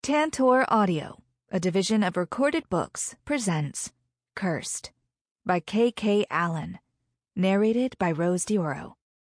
Tantor Audio, a division of Recorded Books, presents Cursed by K.K. Allen, narrated by Rose Dioro.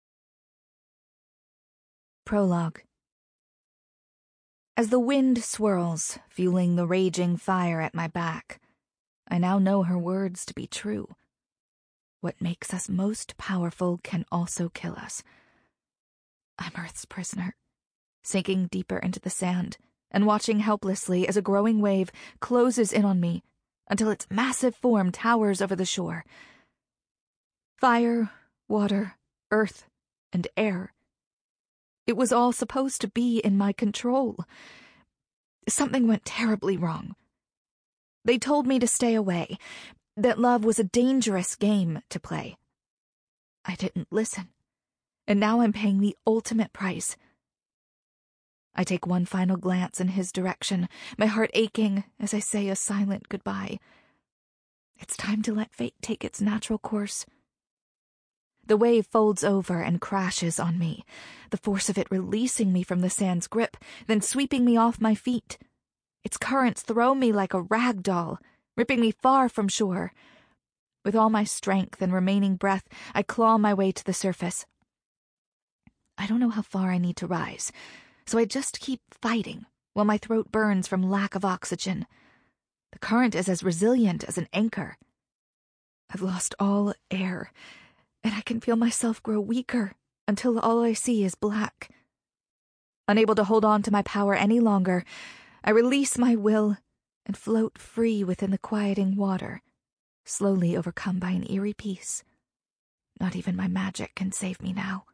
Prologue. As the wind swirls, fueling the raging fire at my back, I now know her words to be true. What makes us most powerful can also kill us. I'm Earth's prisoner, sinking deeper into the sand and watching helplessly as a growing wave closes in on me until its massive form towers over the shore. Fire, water, earth, and air. It was all supposed to be in my control. Something went terribly wrong. They told me to stay away, that love was a dangerous game to play. I didn't listen, and now I'm paying the ultimate price. I take one final glance in his direction, my heart aching as I say a silent goodbye. It's time to let fate take its natural course. The wave folds over and crashes on me, the force of it releasing me from the sand's grip, then sweeping me off my feet. Its currents throw me like a rag doll, ripping me far from shore. With all my strength and remaining breath, I claw my way to the surface. I don't know how far I need to rise, so I just keep fighting while my throat burns from lack of oxygen. The current is as resilient as an anchor. I've lost all air, and I can feel myself grow weaker until all I see is black. Unable to hold on to my power any longer, I release my will and float free within the quieting water, slowly overcome by an eerie peace. Not even my magic can save me now.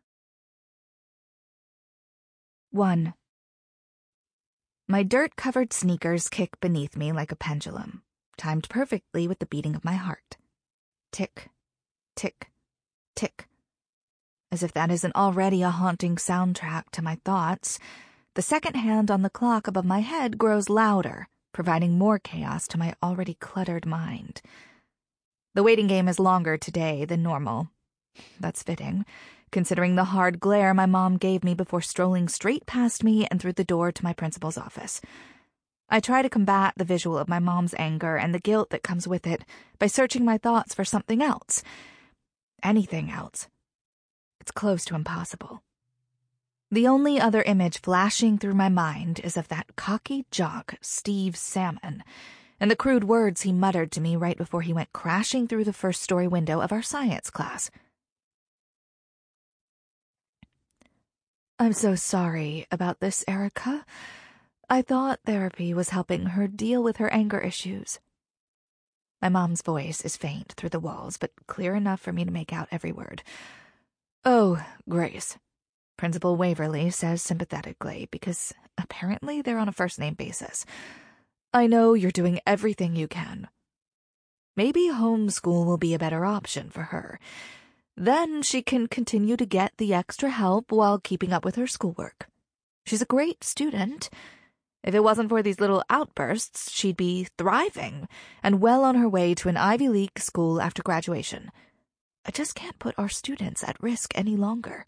1. My dirt-covered sneakers kick beneath me like a pendulum, timed perfectly with the beating of my heart. Tick, tick, tick. As if that isn't already a haunting soundtrack to my thoughts, the second hand on the clock above my head grows louder, providing more chaos to my already cluttered mind. The waiting game is longer today than normal. That's fitting, considering the hard glare my mom gave me before strolling straight past me and through the door to my principal's office. I try to combat the visual of my mom's anger and the guilt that comes with it by searching my thoughts for something else. Anything else. It's close to impossible. The only other image flashing through my mind is of that cocky jock, Steve Salmon, and the crude words he muttered to me right before he went crashing through the first-story window of our science class. I'm so sorry about this, Erica. I thought therapy was helping her deal with her anger issues. My mom's voice is faint through the walls, but clear enough for me to make out every word. Oh, Grace, Principal Waverly says sympathetically, because apparently they're on a first-name basis. I know you're doing everything you can. Maybe homeschool will be a better option for her. Then she can continue to get the extra help while keeping up with her schoolwork. She's a great student. If it wasn't for these little outbursts, she'd be thriving and well on her way to an Ivy League school after graduation. I just can't put our students at risk any longer.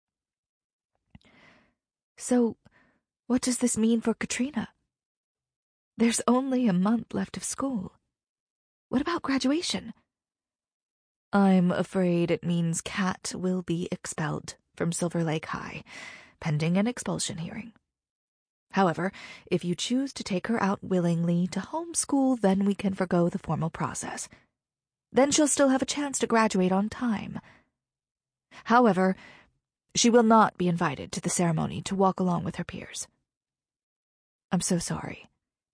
So, what does this mean for Katrina? There's only a month left of school. What about graduation? I'm afraid it means Kat will be expelled from Silver Lake High, pending an expulsion hearing. However, if you choose to take her out willingly to homeschool, then we can forgo the formal process. Then she'll still have a chance to graduate on time. However, she will not be invited to the ceremony to walk along with her peers. I'm so sorry.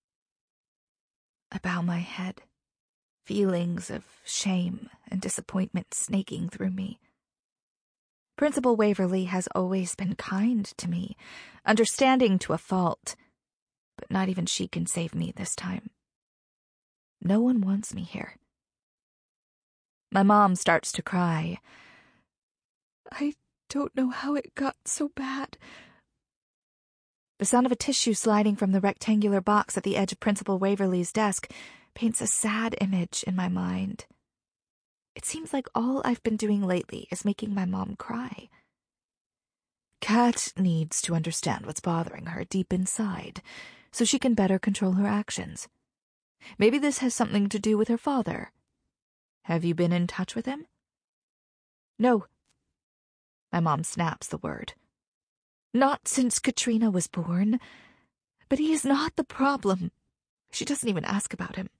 I bow my head, feelings of shame and disappointment snaking through me. Principal Waverly has always been kind to me, understanding to a fault, but not even she can save me this time. No one wants me here. My mom starts to cry. I don't know how it got so bad. The sound of a tissue sliding from the rectangular box at the edge of Principal Waverly's desk paints a sad image in my mind. It seems like all I've been doing lately is making my mom cry. Kat needs to understand what's bothering her deep inside, so she can better control her actions. Maybe this has something to do with her father. Have you been in touch with him? No. My mom snaps the word. Not since Katrina was born. But he is not the problem. She doesn't even ask about him.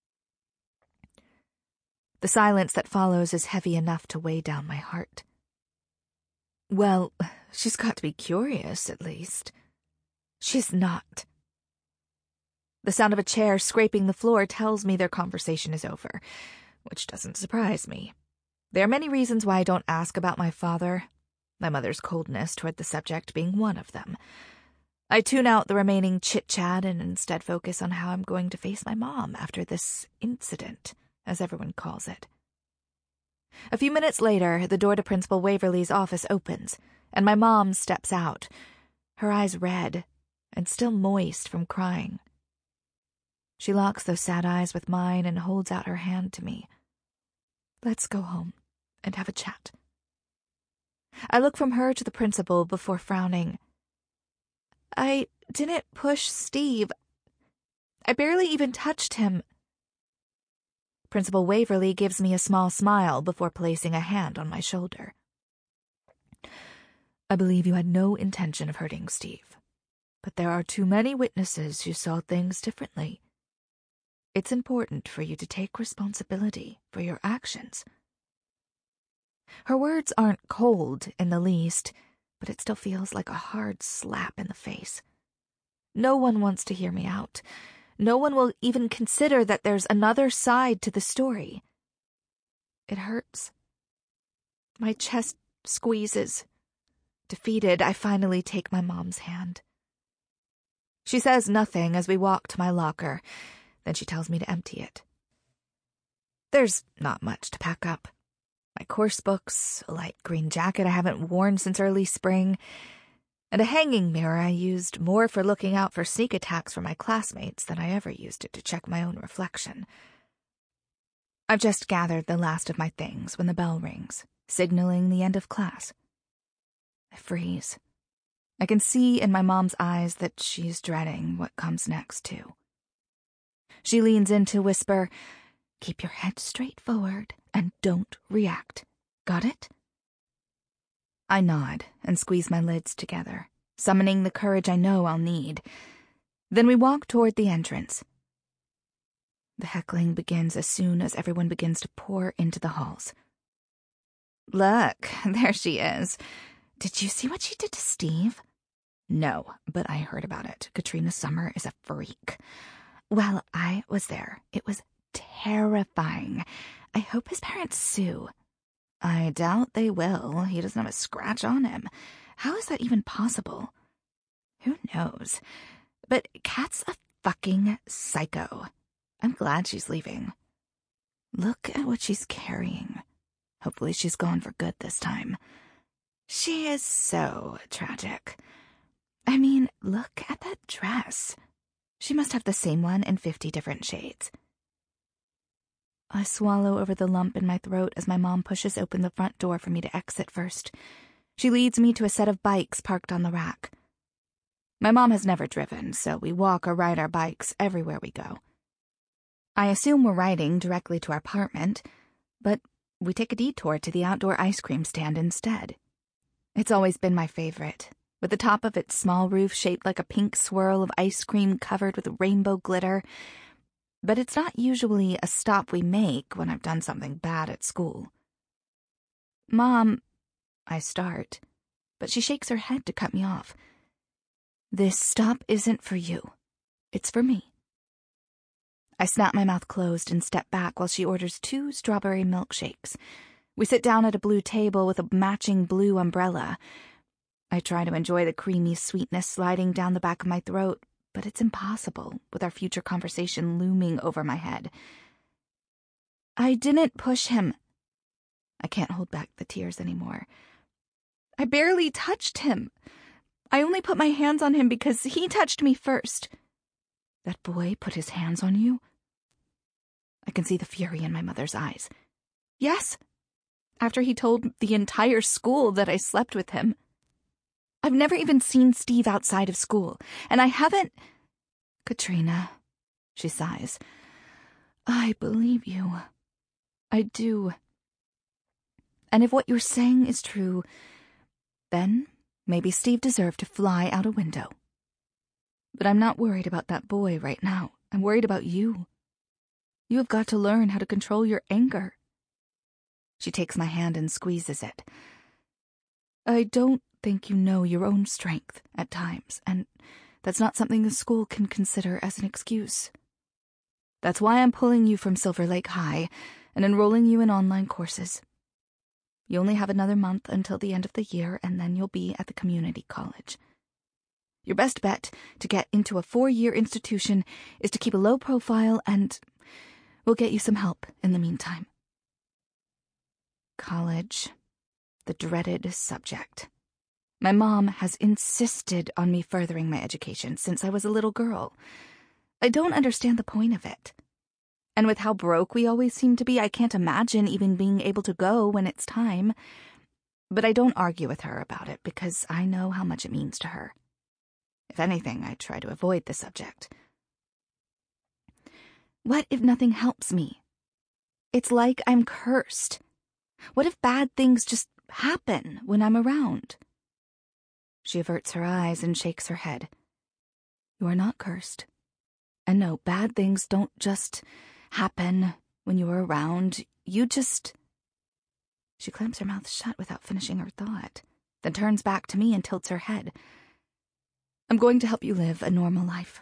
The silence that follows is heavy enough to weigh down my heart. Well, she's got to be curious, at least. She's not. The sound of a chair scraping the floor tells me their conversation is over, which doesn't surprise me. There are many reasons why I don't ask about my father, my mother's coldness toward the subject being one of them. I tune out the remaining chit-chat and instead focus on how I'm going to face my mom after this incident, as everyone calls it. A few minutes later, the door to Principal Waverly's office opens, and my mom steps out, her eyes red and still moist from crying. She locks those sad eyes with mine and holds out her hand to me. Let's go home and have a chat. I look from her to the principal before frowning. I didn't push Steve. I barely even touched him. Principal Waverly gives me a small smile before placing a hand on my shoulder. I believe you had no intention of hurting Steve, but there are too many witnesses who saw things differently. It's important for you to take responsibility for your actions. Her words aren't cold in the least, but it still feels like a hard slap in the face. No one wants to hear me out. No one will even consider that there's another side to the story. It hurts. My chest squeezes. Defeated, I finally take my mom's hand. She says nothing as we walk to my locker, then she tells me to empty it. There's not much to pack up. My course books, a light green jacket I haven't worn since early spring, and a hanging mirror I used more for looking out for sneak attacks from my classmates than I ever used it to check my own reflection. I've just gathered the last of my things when the bell rings, signaling the end of class. I freeze. I can see in my mom's eyes that she's dreading what comes next, too. She leans in to whisper, "Keep your head straight forward and don't react. Got it?" I nod and squeeze my lids together, summoning the courage I know I'll need. Then we walk toward the entrance. The heckling begins as soon as everyone begins to pour into the halls. Look, there she is. Did you see what she did to Steve? No, but I heard about it. Katrina Summer is a freak. Well, I was there. It was terrifying. I hope his parents sue. I doubt they will. He doesn't have a scratch on him. How is that even possible? Who knows? But Kat's a fucking psycho. I'm glad she's leaving. Look at what she's carrying. Hopefully she's gone for good this time. She is so tragic. I mean, look at that dress. She must have the same one in 50 different shades. I swallow over the lump in my throat as my mom pushes open the front door for me to exit first. She leads me to a set of bikes parked on the rack. My mom has never driven, so we walk or ride our bikes everywhere we go. I assume we're riding directly to our apartment, but we take a detour to the outdoor ice cream stand instead. It's always been my favorite, with the top of its small roof shaped like a pink swirl of ice cream covered with rainbow glitter. But it's not usually a stop we make when I've done something bad at school. Mom, I start, but she shakes her head to cut me off. This stop isn't for you. It's for me. I snap my mouth closed and step back while she orders 2 strawberry milkshakes. We sit down at a blue table with a matching blue umbrella. I try to enjoy the creamy sweetness sliding down the back of my throat, but it's impossible with our future conversation looming over my head. I didn't push him. I can't hold back the tears anymore. I barely touched him. I only put my hands on him because he touched me first. That boy put his hands on you? I can see the fury in my mother's eyes. Yes, after he told the entire school that I slept with him. I've never even seen Steve outside of school, and I haven't... Katrina, she sighs. I believe you. I do. And if what you're saying is true, then maybe Steve deserved to fly out a window. But I'm not worried about that boy right now. I'm worried about you. You have got to learn how to control your anger. She takes my hand and squeezes it. I don't think you know your own strength at times, and that's not something the school can consider as an excuse. That's why I'm pulling you from Silver Lake High and enrolling you in online courses. You only have another month until the end of the year, and then you'll be at the community college. Your best bet to get into a 4-year institution is to keep a low profile, and we'll get you some help in the meantime. College, the dreaded subject. My mom has insisted on me furthering my education since I was a little girl. I don't understand the point of it. And with how broke we always seem to be, I can't imagine even being able to go when it's time. But I don't argue with her about it because I know how much it means to her. If anything, I try to avoid the subject. What if nothing helps me? It's like I'm cursed. What if bad things just happen when I'm around? She averts her eyes and shakes her head. You are not cursed. And no, bad things don't just happen when you are around. You just... She clamps her mouth shut without finishing her thought, then turns back to me and tilts her head. I'm going to help you live a normal life.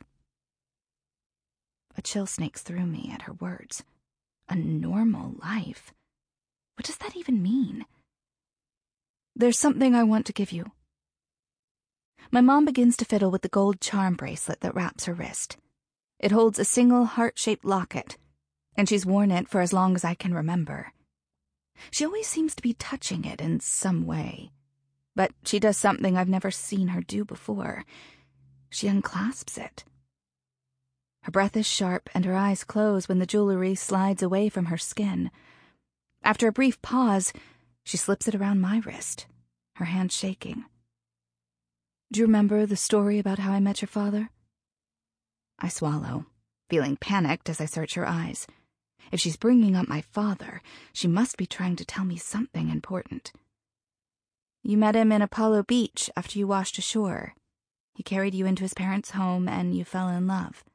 A chill snakes through me at her words. A normal life? What does that even mean? There's something I want to give you. My mom begins to fiddle with the gold charm bracelet that wraps her wrist. It holds a single heart-shaped locket, and she's worn it for as long as I can remember. She always seems to be touching it in some way, but she does something I've never seen her do before. She unclasps it. Her breath is sharp and her eyes close when the jewelry slides away from her skin. After a brief pause, she slips it around my wrist, her hand shaking. Do you remember the story about how I met your father? I swallow, feeling panicked as I search her eyes. If she's bringing up my father, she must be trying to tell me something important. You met him in Apollo Beach after you washed ashore. He carried you into his parents' home and you fell in love.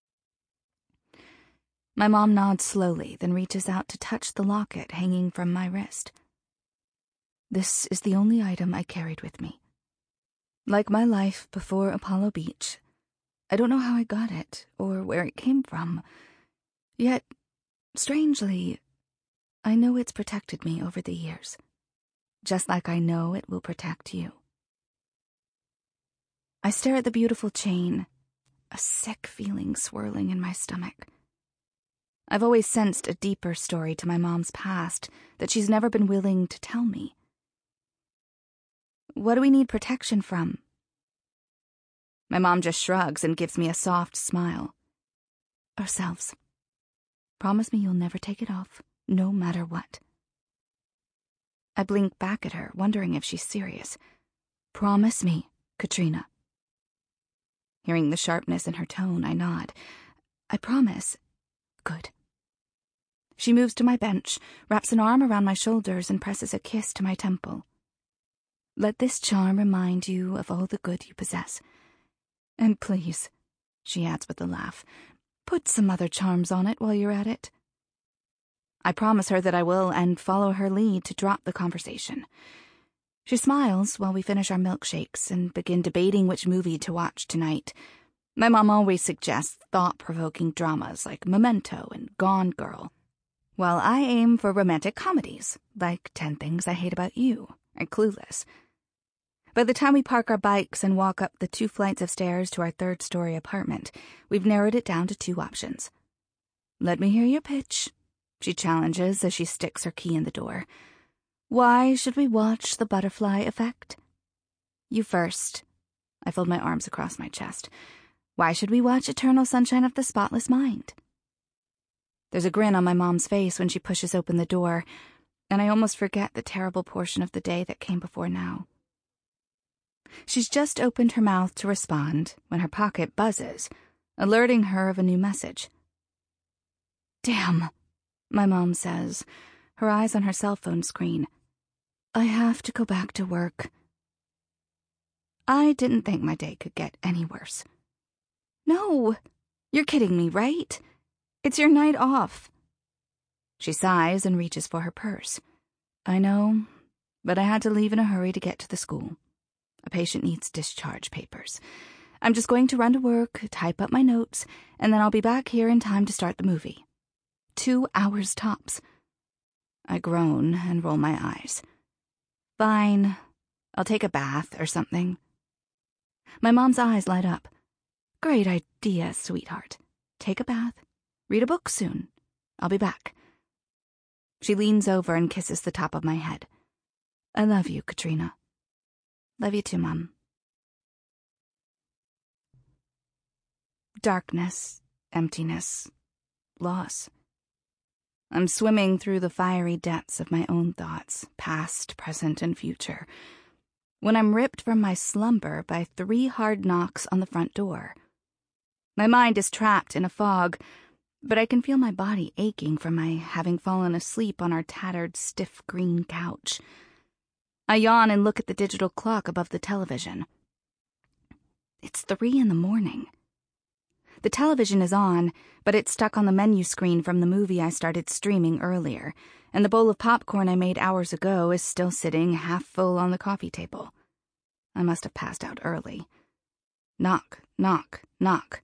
My mom nods slowly, then reaches out to touch the locket hanging from my wrist. This is the only item I carried with me. Like my life before Apollo Beach, I don't know how I got it or where it came from. Yet, strangely, I know it's protected me over the years, just like I know it will protect you. I stare at the beautiful chain, a sick feeling swirling in my stomach. I've always sensed a deeper story to my mom's past that she's never been willing to tell me. What do we need protection from? My mom just shrugs and gives me a soft smile. Ourselves. Promise me you'll never take it off, no matter what. I blink back at her, wondering if she's serious. Promise me, Katrina. Hearing the sharpness in her tone, I nod. I promise. Good. She moves to my bench, wraps an arm around my shoulders, and presses a kiss to my temple. Let this charm remind you of all the good you possess. And please, she adds with a laugh, put some other charms on it while you're at it. I promise her that I will and follow her lead to drop the conversation. She smiles while we finish our milkshakes and begin debating which movie to watch tonight. My mom always suggests thought-provoking dramas like Memento and Gone Girl, while I aim for romantic comedies like 10 Things I Hate About You and Clueless. By the time we park our bikes and walk up the 2 flights of stairs to our 3rd-story apartment, we've narrowed it down to 2 options. Let me hear your pitch, she challenges as she sticks her key in the door. Why should we watch The Butterfly Effect? You first. I fold my arms across my chest. Why should we watch Eternal Sunshine of the Spotless Mind? There's a grin on my mom's face when she pushes open the door, and I almost forget the terrible portion of the day that came before now. She's just opened her mouth to respond when her pocket buzzes. alerting her of a new message. "Damn," my mom says, her eyes on her cell phone screen. "I have to go back to work." I didn't think my day could get any worse. "No, you're kidding me, right? It's your night off." She sighs and reaches for her purse. "I know, but I had to leave in a hurry to get to the school. A patient needs discharge papers. I'm just going to run to work, type up my notes, and then I'll be back here in time to start the movie. 2 hours tops." I groan and roll my eyes. "Fine, I'll take a bath or something." My mom's eyes light up. "Great idea, sweetheart. Take a bath. Read a book soon. I'll be back." She leans over and kisses the top of my head. "I love you, Katrina." "Love you too, Mom." Darkness, emptiness, loss. I'm swimming through the fiery depths of my own thoughts, past, present, and future, when I'm ripped from my slumber by 3 hard knocks on the front door. My mind is trapped in a fog, but I can feel my body aching from my having fallen asleep on our tattered, stiff green couch. I yawn and look at the digital clock above the television. It's 3 a.m. The television is on, but it's stuck on the menu screen from the movie I started streaming earlier, and the bowl of popcorn I made hours ago is still sitting half full on the coffee table. I must have passed out early. Knock, knock, knock.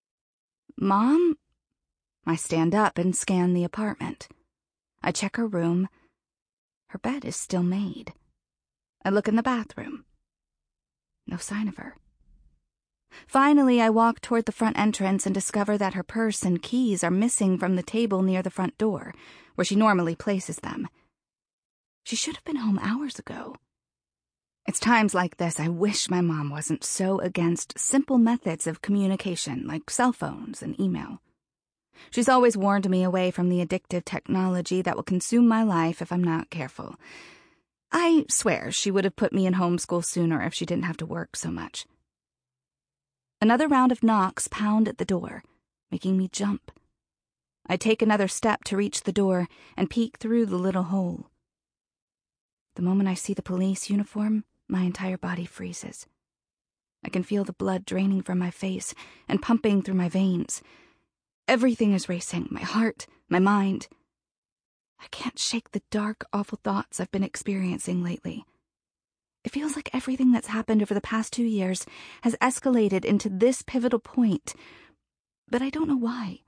"Mom?" I stand up and scan the apartment. I check her room. Her bed is still made. I look in the bathroom. No sign of her. Finally, I walk toward the front entrance and discover that her purse and keys are missing from the table near the front door, where she normally places them. She should have been home hours ago. It's times like this I wish my mom wasn't so against simple methods of communication like cell phones and email. She's always warned me away from the addictive technology that will consume my life if I'm not careful. I swear she would have put me in homeschool sooner if she didn't have to work so much. Another round of knocks pound at the door, making me jump. I take another step to reach the door and peek through the little hole. The moment I see the police uniform, my entire body freezes. I can feel the blood draining from my face and pumping through my veins. Everything is racing, my heart, my mind. I can't shake the dark, awful thoughts I've been experiencing lately. It feels like everything that's happened over the past 2 years has escalated into this pivotal point, but I don't know why.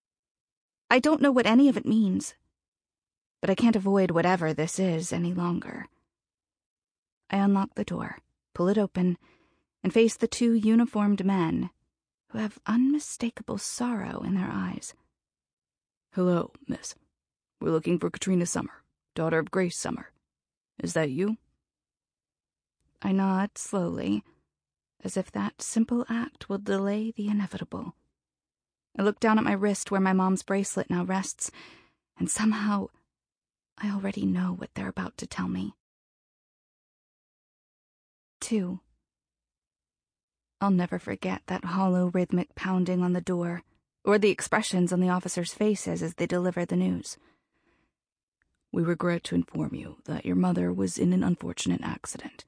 I don't know what any of it means, but I can't avoid whatever this is any longer. I unlock the door, pull it open, and face the 2 uniformed men who have unmistakable sorrow in their eyes. "Hello, miss. We're looking for Katrina Summer, daughter of Grace Summer. Is that you?" I nod slowly, as if that simple act will delay the inevitable. I look down at my wrist where my mom's bracelet now rests, and somehow I already know what they're about to tell me. 2. I'll never forget that hollow, rhythmic pounding on the door, or the expressions on the officers' faces as they deliver the news. "We regret to inform you that your mother was in an unfortunate accident."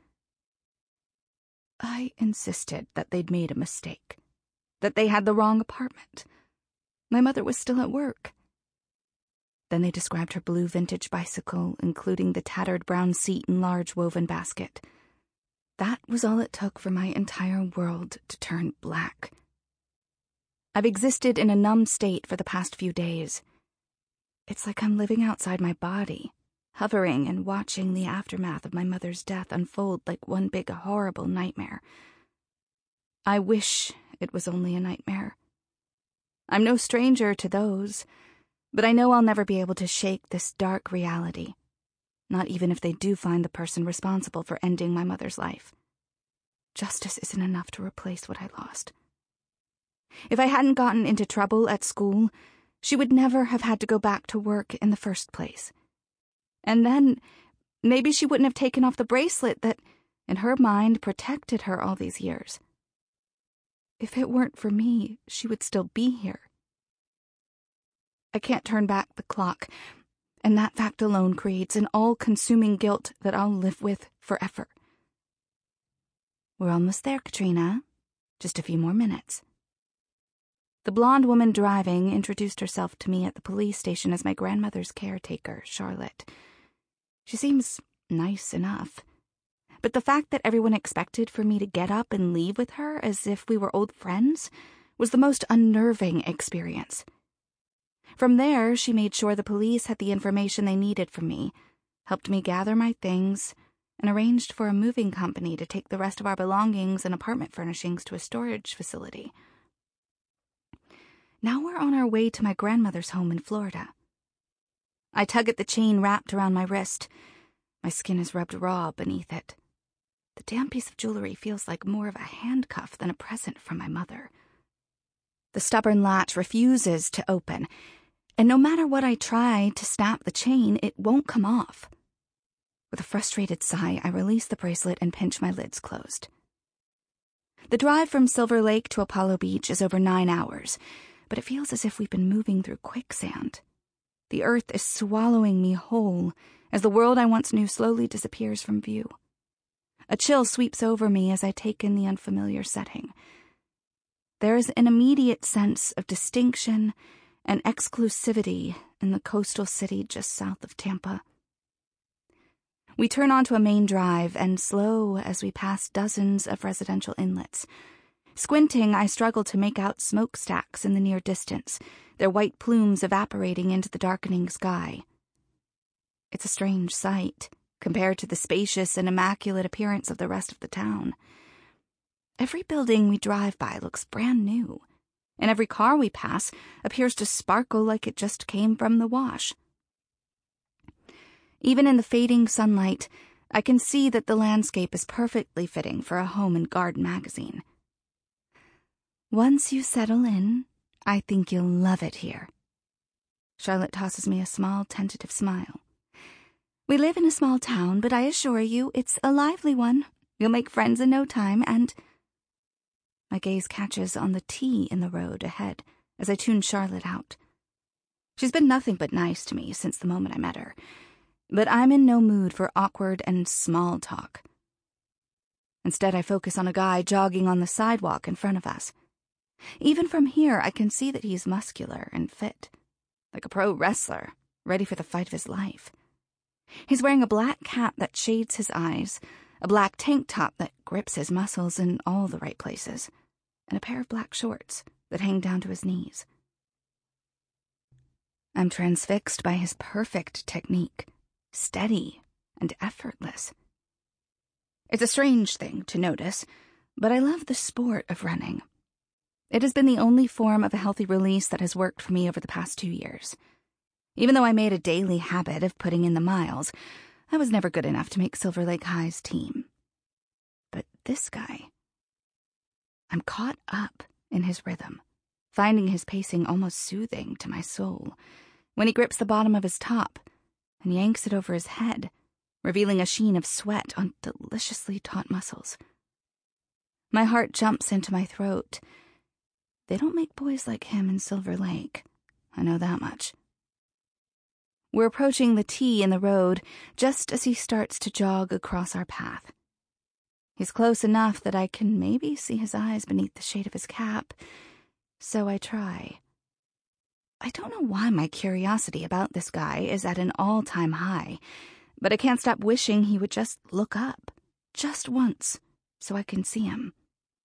I insisted that they'd made a mistake, that they had the wrong apartment. My mother was still at work. Then they described her blue vintage bicycle, including the tattered brown seat and large woven basket. That was all it took for my entire world to turn black. I've existed in a numb state for the past few days. It's like I'm living outside my body, hovering and watching the aftermath of my mother's death unfold like one big horrible nightmare. I wish it was only a nightmare. I'm no stranger to those, but I know I'll never be able to shake this dark reality, not even if they do find the person responsible for ending my mother's life. Justice isn't enough to replace what I lost. If I hadn't gotten into trouble at school, she would never have had to go back to work in the first place. And then, maybe she wouldn't have taken off the bracelet that, in her mind, protected her all these years. if it weren't for me, she would still be here. I can't turn back the clock, and that fact alone creates an all-consuming guilt that I'll live with forever. We're almost there, Katrina. Just a few more minutes. The blonde woman driving introduced herself to me at the police station as my grandmother's caretaker, Charlotte. She seems nice enough. But the fact that everyone expected for me to get up and leave with her as if we were old friends was the most unnerving experience. From there, she made sure the police had the information they needed from me, helped me gather my things, and arranged for a moving company to take the rest of our belongings and apartment furnishings to a storage facility. Now we're on our way to my grandmother's home in Florida. I tug at the chain wrapped around my wrist. My skin is rubbed raw beneath it. The damn piece of jewelry feels like more of a handcuff than a present from my mother. The stubborn latch refuses to open, and no matter what I try to snap the chain, it won't come off. With a frustrated sigh, I release the bracelet and pinch my lids closed. The drive from Silver Lake to Apollo Beach is over 9 hours, but it feels as if we've been moving through quicksand. The earth is swallowing me whole as the world I once knew slowly disappears from view. A chill sweeps over me as I take in the unfamiliar setting. There is an immediate sense of distinction and exclusivity in the coastal city just south of Tampa. We turn onto a main drive and slow as we pass dozens of residential inlets. Squinting, I struggle to make out smokestacks in the near distance, their white plumes evaporating into the darkening sky. It's a strange sight, compared to the spacious and immaculate appearance of the rest of the town. Every building we drive by looks brand new, and every car we pass appears to sparkle like it just came from the wash. Even in the fading sunlight, I can see that the landscape is perfectly fitting for a home and garden magazine. Once you settle in, I think you'll love it here. Charlotte tosses me a small, tentative smile. We live in a small town, but I assure you it's a lively one. You'll make friends in no time, and... My gaze catches on the T in the road ahead as I tune Charlotte out. She's been nothing but nice to me since the moment I met her, but I'm in no mood for awkward and small talk. Instead, I focus on a guy jogging on the sidewalk in front of us. Even from here, I can see that he's muscular and fit, like a pro wrestler, ready for the fight of his life. He's wearing a black cap that shades his eyes, a black tank top that grips his muscles in all the right places, and a pair of black shorts that hang down to his knees. I'm transfixed by his perfect technique, steady and effortless. It's a strange thing to notice, but I love the sport of running. It has been the only form of a healthy release that has worked for me over the past 2 years. Even though I made a daily habit of putting in the miles, I was never good enough to make Silver Lake High's team. But this guy... I'm caught up in his rhythm, finding his pacing almost soothing to my soul, when he grips the bottom of his top and yanks it over his head, revealing a sheen of sweat on deliciously taut muscles. My heart jumps into my throat. They don't make boys like him in Silver Lake. I know that much. We're approaching the T in the road just as he starts to jog across our path. He's close enough that I can maybe see his eyes beneath the shade of his cap, so I try. I don't know why my curiosity about this guy is at an all-time high, but I can't stop wishing he would just look up, just once, so I can see him.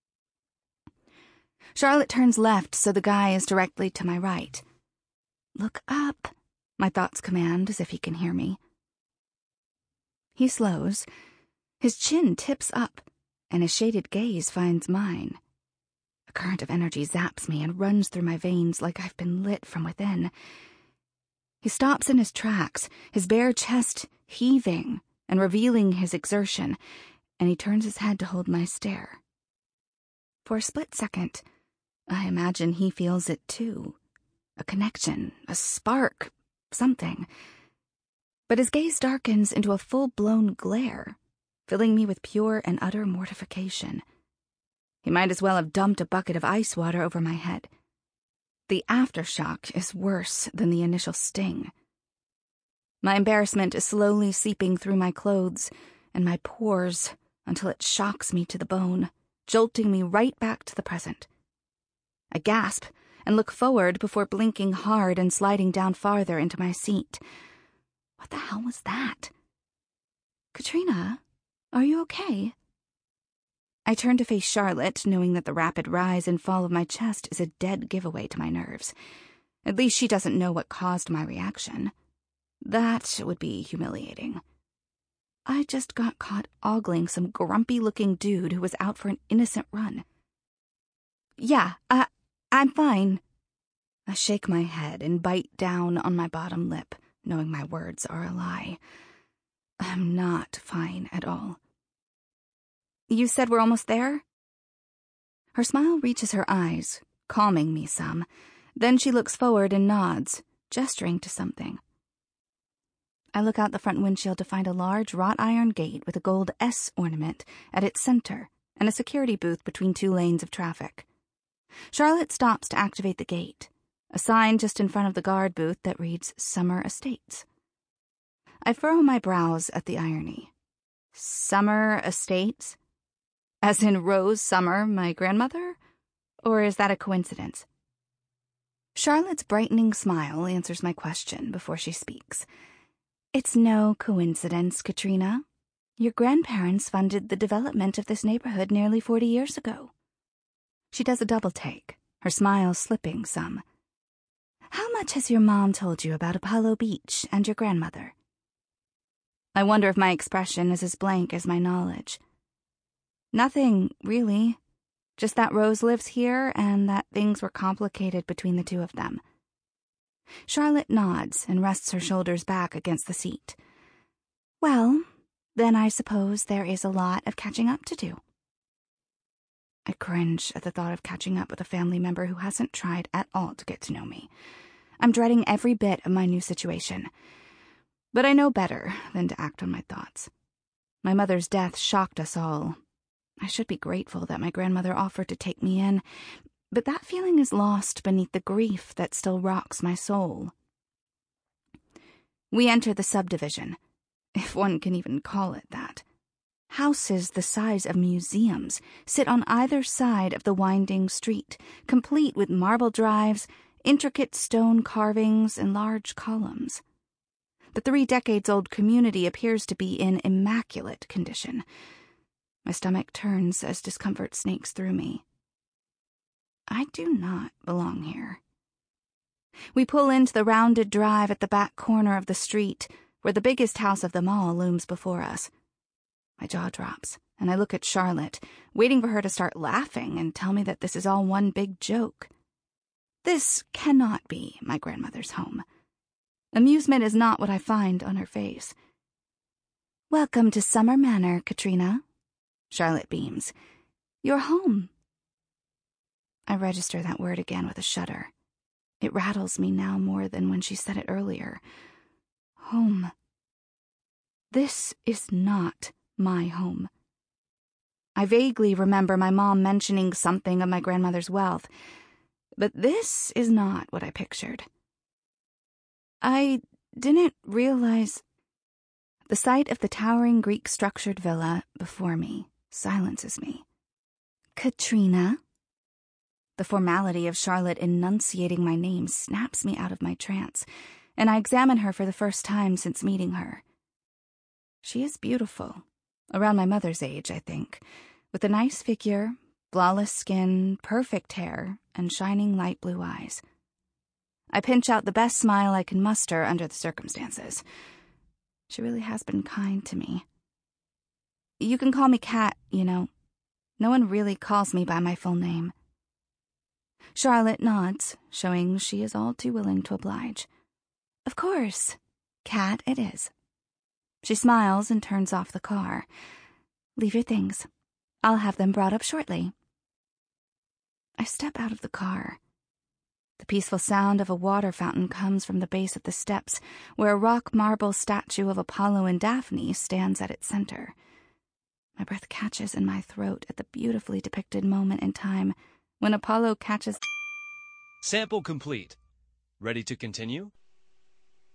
Charlotte turns left so the guy is directly to my right. Look up, my thoughts command as if he can hear me. He slows. His chin tips up, and his shaded gaze finds mine. A current of energy zaps me and runs through my veins like I've been lit from within. He stops in his tracks, his bare chest heaving and revealing his exertion, and he turns his head to hold my stare. For a split second, I imagine he feels it too. A connection, a spark, something. But his gaze darkens into a full-blown glare, filling me with pure and utter mortification. He might as well have dumped a bucket of ice water over my head. The aftershock is worse than the initial sting. My embarrassment is slowly seeping through my clothes and my pores until it shocks me to the bone, jolting me right back to the present. I gasp and look forward before blinking hard and sliding down farther into my seat. What the hell was that? Katrina, are you okay? I turn to face Charlotte, knowing that the rapid rise and fall of my chest is a dead giveaway to my nerves. At least she doesn't know what caused my reaction. That would be humiliating. I just got caught ogling some grumpy-looking dude who was out for an innocent run. Yeah, I'm fine. I shake my head and bite down on my bottom lip, knowing my words are a lie. I'm not fine at all. You said we're almost there? Her smile reaches her eyes, calming me some. Then she looks forward and nods, gesturing to something. I look out the front windshield to find a large wrought iron gate with a gold S ornament at its center and a security booth between 2 lanes of traffic. Charlotte stops to activate the gate, a sign just in front of the guard booth that reads Summer Estates. I furrow my brows at the irony. Summer Estates? As in Rose Summer, my grandmother? Or is that a coincidence? Charlotte's brightening smile answers my question before she speaks. It's no coincidence, Katrina. Your grandparents funded the development of this neighborhood nearly 40 years ago. She does a double take, her smile slipping some. How much has your mom told you about Apollo Beach and your grandmother? I wonder if my expression is as blank as my knowledge. Nothing, really. Just that Rose lives here and that things were complicated between the two of them. Charlotte nods and rests her shoulders back against the seat. Well, then I suppose there is a lot of catching up to do. I cringe at the thought of catching up with a family member who hasn't tried at all to get to know me. I'm dreading every bit of my new situation. But I know better than to act on my thoughts. My mother's death shocked us all. I should be grateful that my grandmother offered to take me in, but that feeling is lost beneath the grief that still rocks my soul. We enter the subdivision, if one can even call it that. Houses the size of museums sit on either side of the winding street, complete with marble drives, intricate stone carvings, and large columns. The 3-decades-old community appears to be in immaculate condition. My stomach turns as discomfort snakes through me. I do not belong here. We pull into the rounded drive at the back corner of the street, where the biggest house of them all looms before us. My jaw drops, and I look at Charlotte, waiting for her to start laughing and tell me that this is all one big joke. This cannot be my grandmother's home. Amusement is not what I find on her face. Welcome to Summer Manor, Katrina. Charlotte beams. You're home. I register that word again with a shudder. It rattles me now more than when she said it earlier. Home. This is not my home. I vaguely remember my mom mentioning something of my grandmother's wealth, but this is not what I pictured. I didn't realize... The sight of the towering Greek-structured villa before me silences me. Katrina? The formality of Charlotte enunciating my name snaps me out of my trance, and I examine her for the first time since meeting her. She is beautiful, around my mother's age, I think, with a nice figure, flawless skin, perfect hair, and shining light blue eyes. I pinch out the best smile I can muster under the circumstances. She really has been kind to me. You can call me Kat, you know. No one really calls me by my full name. Charlotte nods, showing she is all too willing to oblige. Of course, Kat it is. She smiles and turns off the car. Leave your things. I'll have them brought up shortly. I step out of the car. The peaceful sound of a water fountain comes from the base of the steps, where a rock marble statue of Apollo and Daphne stands at its center. My breath catches in my throat at the beautifully depicted moment in time when Apollo catches... Sample complete. Ready to continue?